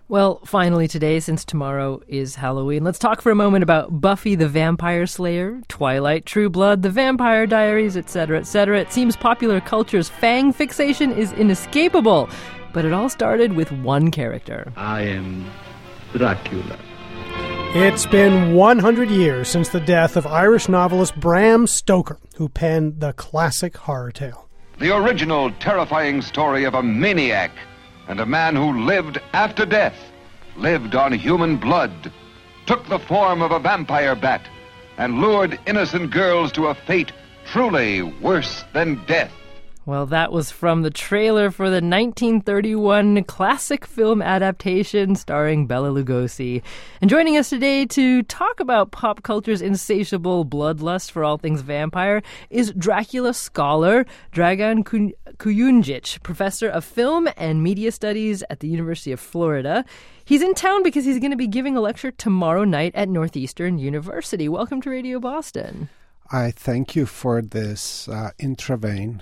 Well, finally today, since tomorrow is Halloween, let's talk for a moment about Buffy the Vampire Slayer, Twilight, True Blood, The Vampire Diaries, etc., etc. It seems popular culture's fang fixation is inescapable, but it all started with one character. I am Dracula. It's been 100 years since the death of Irish novelist Bram Stoker, who penned the classic horror tale. The original terrifying story of a maniac and a man who lived after death, lived on human blood, took the form of a vampire bat, and lured innocent girls to a fate truly worse than death. Well, that was from the trailer for the 1931 classic film adaptation starring Bela Lugosi. And joining us today to talk about pop culture's insatiable bloodlust for all things vampire is Dracula scholar Dragan Kujundžić, professor of film and media studies at the University of Florida. He's in town because he's going to be giving a lecture tomorrow night at Northeastern University. Welcome to Radio Boston. I thank you for this interview.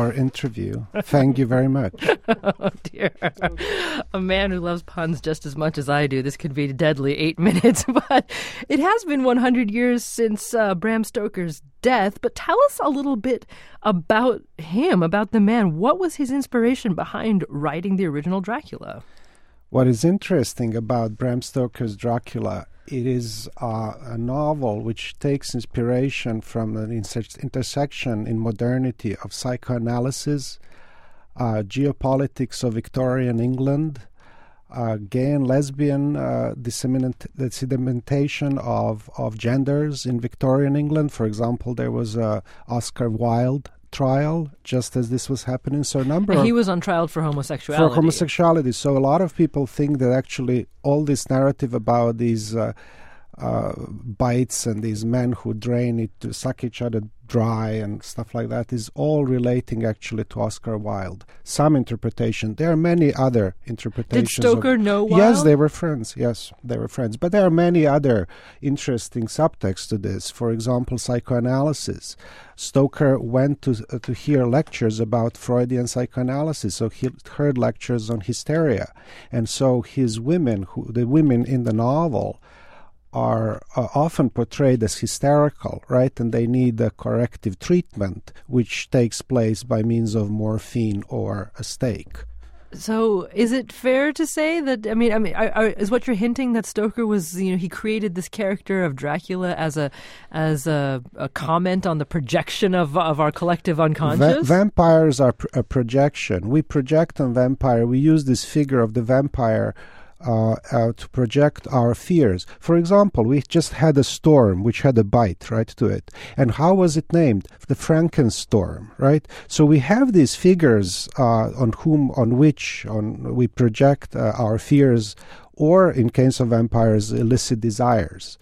Thank you very much. Oh, dear. A man who loves puns just as much as I do. This could be a deadly 8 minutes. But it has been 100 years since Bram Stoker's death. But tell us a little bit about him, about the man. What was his inspiration behind writing the original Dracula? What is interesting about Bram Stoker's Dracula, it is a novel which takes inspiration from an intersection in modernity of psychoanalysis, geopolitics of Victorian England, gay and lesbian the sedimentation of genders in Victorian England. For example, there was a Oscar Wilde trial just as this was happening. So he was on trial for homosexuality. So a lot of people think that actually all this narrative about these bites and these men who drain it to suck each other dry and stuff like that is all relating actually to Oscar Wilde. Some interpretation. There are many other interpretations. Did Stoker know Wilde? Yes, they were friends. Yes, they were friends. But there are many other interesting subtexts to this. For example, psychoanalysis. Stoker went to hear lectures about Freudian psychoanalysis, so he heard lectures on hysteria. And so his women, the women in the novel, are often portrayed as hysterical, right? And they need a corrective treatment, which takes place by means of morphine or a stake. So is it fair to say that, is what you're hinting that Stoker was, he created this character of Dracula as a comment on the projection of our collective unconscious? Vampires are a projection. We project on vampire. We use this figure of the vampire to project our fears. For example, we just had a storm which had a bite right to it. And how was it named? The Frankenstorm, right? So we have these figures on which we project our fears, or in case of vampires, illicit desires.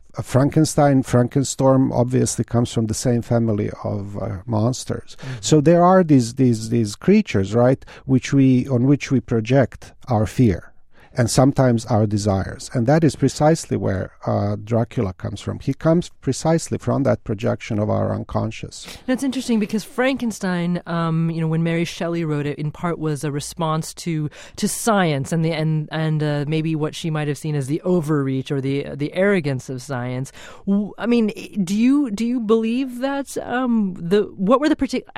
Frankenstorm obviously comes from the same family of monsters. Mm-hmm. So there are these creatures, right, on which we project our fear and sometimes our desires. And that is precisely where Dracula comes from. He comes precisely from that projection of our unconscious. That's interesting because Frankenstein, when Mary Shelley wrote it, in part was a response to science and maybe what she might have seen as the overreach or the arrogance of science. I mean, do you believe that what were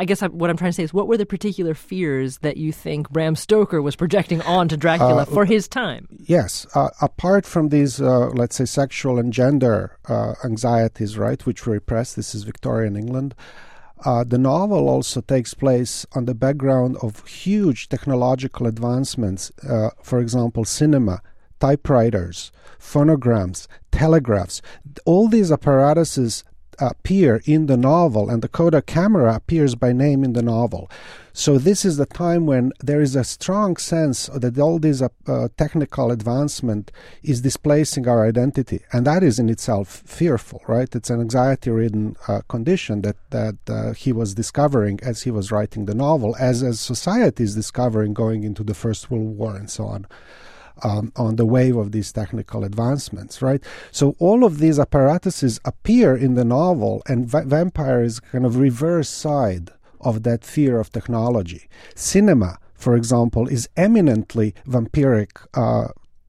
the particular fears that you think Bram Stoker was projecting onto Dracula for his time? Yes. Apart from these, let's say, sexual and gender anxieties, right, which were repressed, this is Victorian England, the novel also takes place on the background of huge technological advancements. For example, cinema, typewriters, phonograms, telegraphs. All these apparatuses appear in the novel, and the Kodak camera appears by name in the novel. So this is the time when there is a strong sense that all this technical advancement is displacing our identity, and that is in itself fearful, right? It's an anxiety-ridden condition that he was discovering as he was writing the novel, as society is discovering going into the First World War and so on. On the wave of these technical advancements, right? So all of these apparatuses appear in the novel, and vampire is kind of reverse side of that fear of technology. Cinema, for example, is eminently vampiric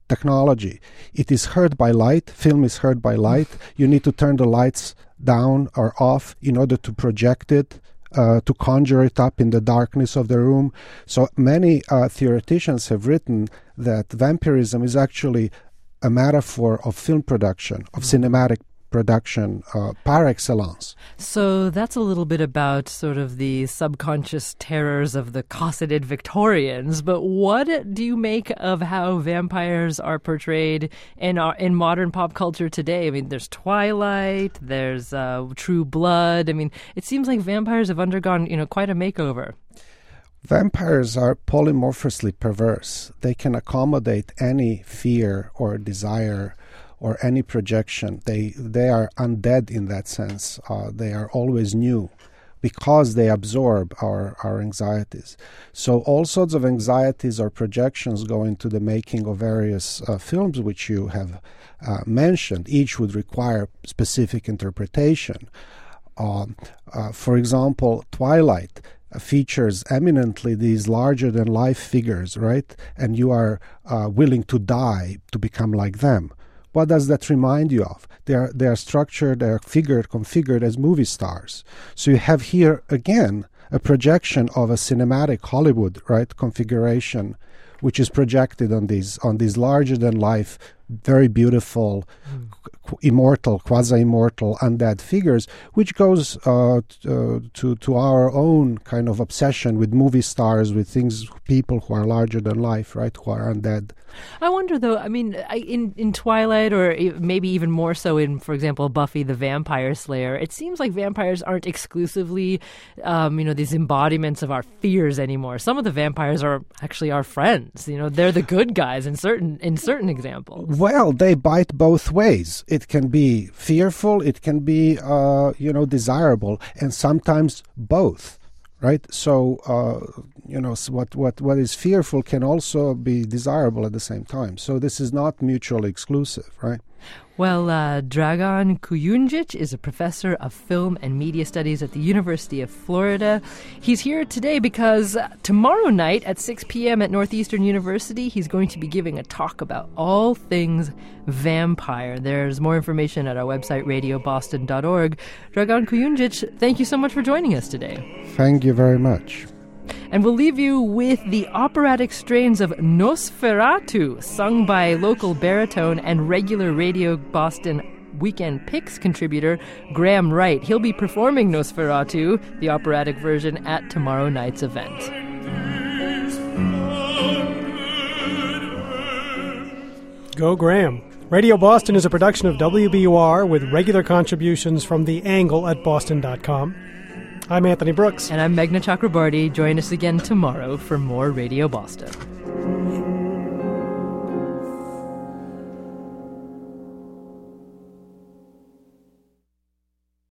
technology. It is heard by light. Film is heard by light. You need to turn the lights down or off in order to project it, to conjure it up in the darkness of the room. So many theoreticians have written that vampirism is actually a metaphor of film production, of cinematic production par excellence. So that's a little bit about sort of the subconscious terrors of the cosseted Victorians. But what do you make of how vampires are portrayed in modern pop culture today? I mean, there's Twilight, there's True Blood. I mean, it seems like vampires have undergone, quite a makeover. Vampires are polymorphously perverse. They can accommodate any fear or desire or any projection. They are undead in that sense. They are always new because they absorb our anxieties. So all sorts of anxieties or projections go into the making of various films which you have mentioned. Each would require specific interpretation. For example, Twilight features eminently these larger-than-life figures, right? And you are willing to die to become like them. What does that remind you of? They are structured, they are configured as movie stars. So you have here, again, a projection of a cinematic Hollywood, right, configuration, which is projected on these larger-than-life, very beautiful, immortal, quasi-immortal, undead figures, which goes to our own kind of obsession with movie stars, with people who are larger than life, right, who are undead. I wonder, though, I mean, in Twilight, or maybe even more so in, for example, Buffy the Vampire Slayer, it seems like vampires aren't exclusively, these embodiments of our fears anymore. Some of the vampires are actually our friends. They're the good guys in certain examples. Well, they bite both ways. It can be fearful, it can be, desirable, and sometimes both, right? So, what is fearful can also be desirable at the same time. So this is not mutually exclusive, right? Well, Dragan Kujundžić is a professor of film and media studies at the University of Florida. He's here today because tomorrow night at 6 p.m. at Northeastern University, he's going to be giving a talk about all things vampire. There's more information at our website, radioboston.org. Dragan Kujundžić, thank you so much for joining us today. Thank you very much. And we'll leave you with the operatic strains of Nosferatu, sung by local baritone and regular Radio Boston Weekend Picks contributor Graham Wright. He'll be performing Nosferatu, the operatic version, at tomorrow night's event. Go Graham. Radio Boston is a production of WBUR with regular contributions from The Angle at boston.com. I'm Anthony Brooks. And I'm Meghna Chakrabarty. Join us again tomorrow for more Radio Boston.